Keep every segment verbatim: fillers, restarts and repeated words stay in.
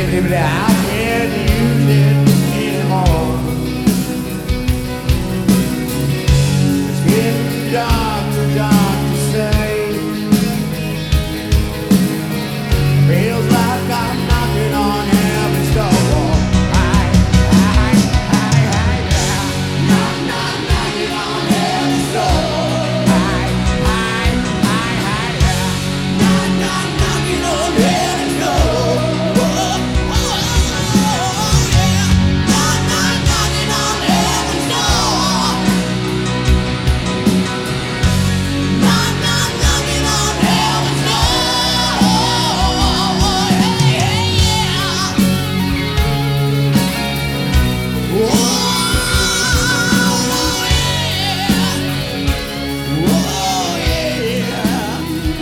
Baby, I can't use it anymore. It's getting too dark, too dark to say. Feels like I'm knocking on heaven's door. Hi, hi, hi, hi, yeah. Knock, knock, knocking on heaven's door. Hi, hi, hi, hi, yeah. Knock, knock, knocking on heaven's door. Whoa, whoa, yeah. Knock, knock, knocking on heaven's door. Knock, knock, knocking on heaven's door. Hey, yeah. Whoa, yeah. Whoa, yeah.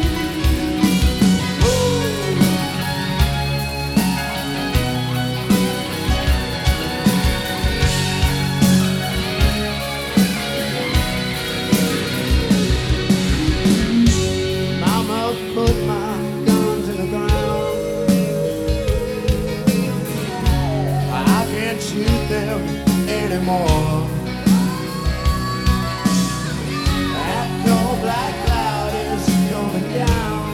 Mama put my guns in the ground. I can't shoot them anymore. That cold black cloud is coming down.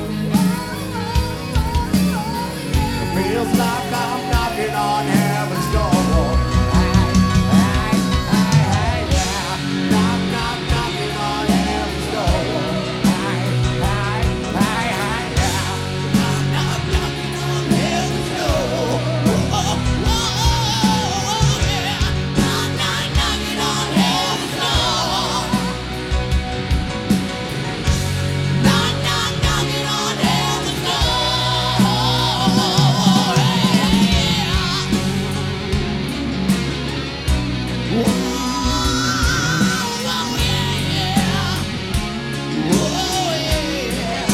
It feels like I'm knocking on heaven's door. Hey, hey, hey, hey, yeah. Knock, knock, knocking on heaven's door. Hey, hey, hey, hey, yeah. Knock, knock, knocking on heaven's door. Whoa, whoa, yeah. Knock, knock, knocking on heaven's door. Knock, knock, knocking on heaven's door. Hey, yeah. Whoa, yeah. Whoa, yeah.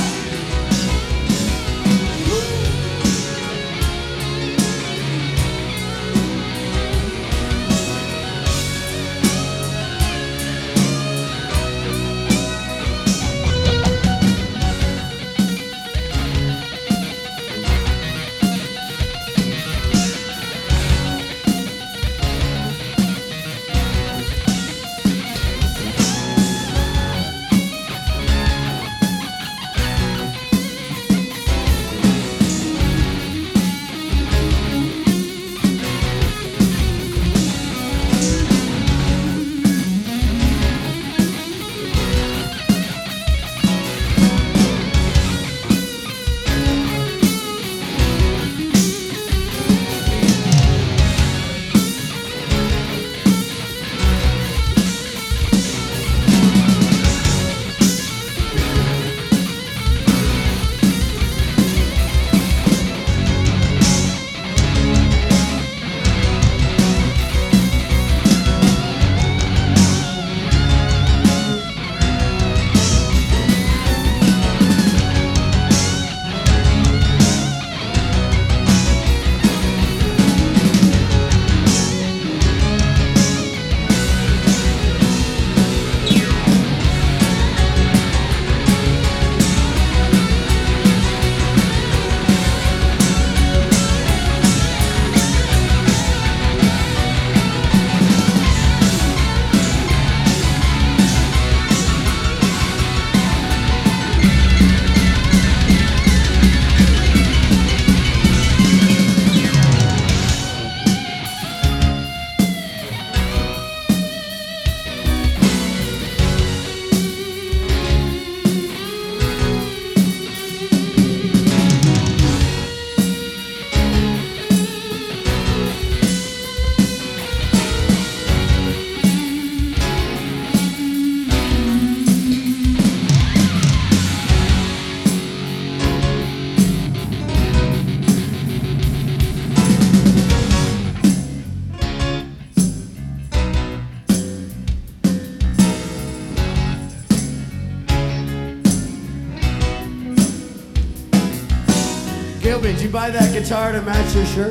Gilby, did you buy that guitar to match your shirt?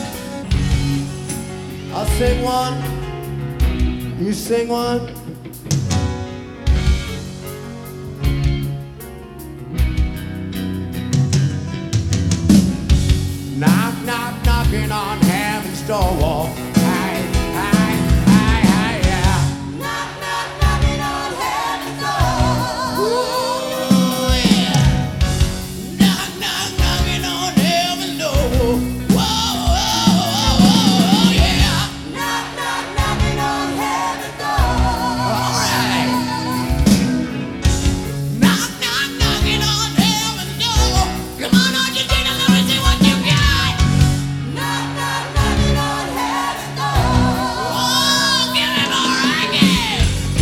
I'll sing one, you sing one, store wall. Hi, hi, hi, hi, yeah. Knock, knock, knocking on heaven's door. Ooh, yeah. Knock, knock, knocking on heaven's door. Whoa, whoa, whoa, whoa, yeah. Knock, knock, knocking on heaven's door. All right. Knock, knock, knocking on heaven's door. Come on, Argentina, let me see what you got. Knock, knock, knocking on heaven's door. Oh, give me more reggae.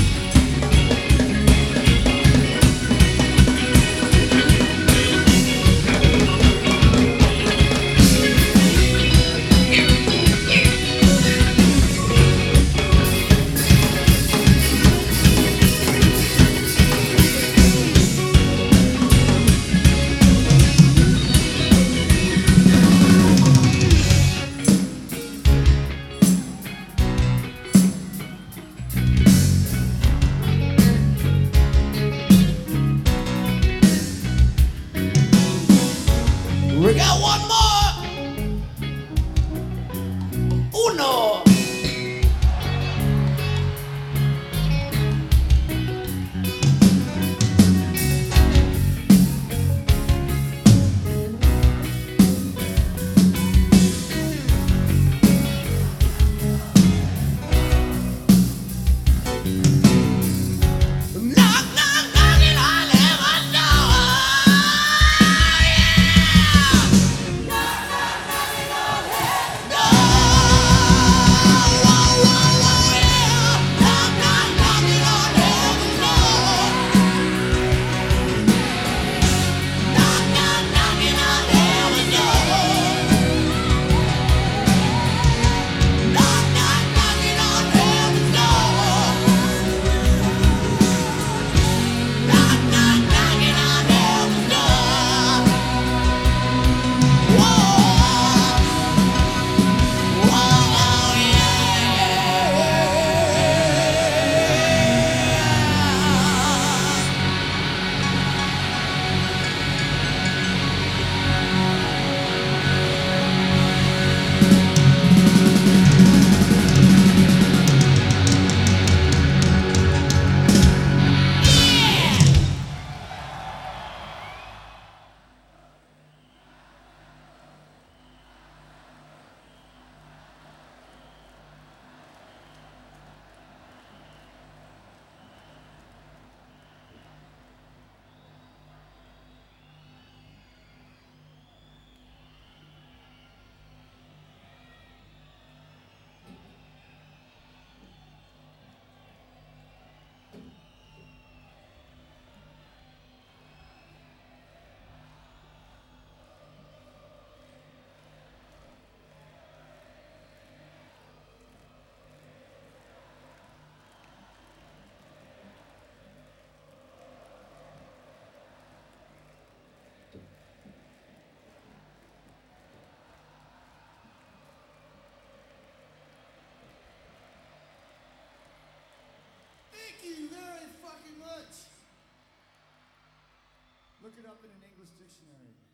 We got one more. Uno. Knock, knock, knocking on heaven's door. Yeah. Knock, knock, knocking on heaven's No. Whoa, whoa, whoa, yeah. Knock, knock, knocking on heaven's door. Knock, knock, knocking on heaven's door. Knock, knock, knocking on heaven's door. Knock, knock, knocking on heaven's door. Whoa, whoa, yeah, yeah. Thank you very fucking much. Look it up in an English dictionary.